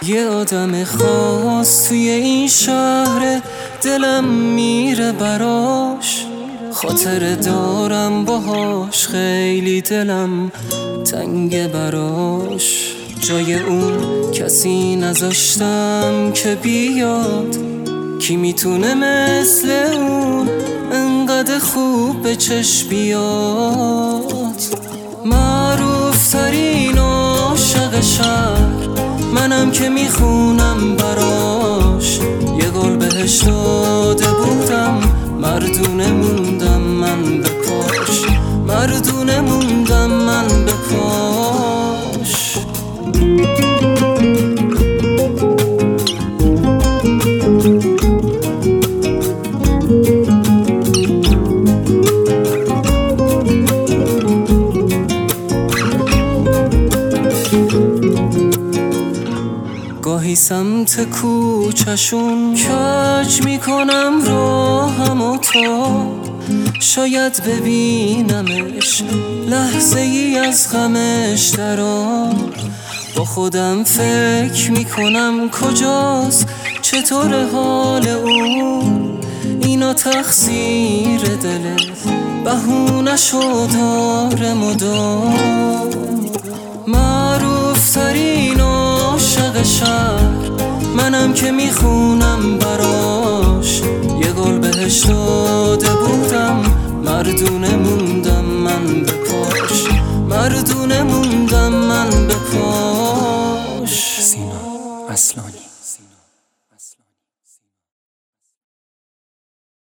یه آدم خاص توی این شهر، دلم میره براش، خاطر دارم باهاش، خیلی دلم تنگ براش. جای اون کسی نذاشتم که بیاد، کی میتونه مثل اون انقدر خوب به چشم بیاد. معروف ترین عاشق شهر منم که میخونم براش، یه گل بهش داده بودم، مردونه موندم من به پاش، مردونه موندم من به پاش. گاهی سمت کوچشون کج میکنم راهم و تا شاید ببینمش، لحظه ای از غمش درام. با خودم فکر میکنم کجاست، چطور حال اون، اینا تقصیر دله، بهونه‌شو داره مدام. معروف ترین عاشق شهر منم که میخونم براش، یه گل بهش داده بودم، مردونه موندم من به پاش، مردونه موندم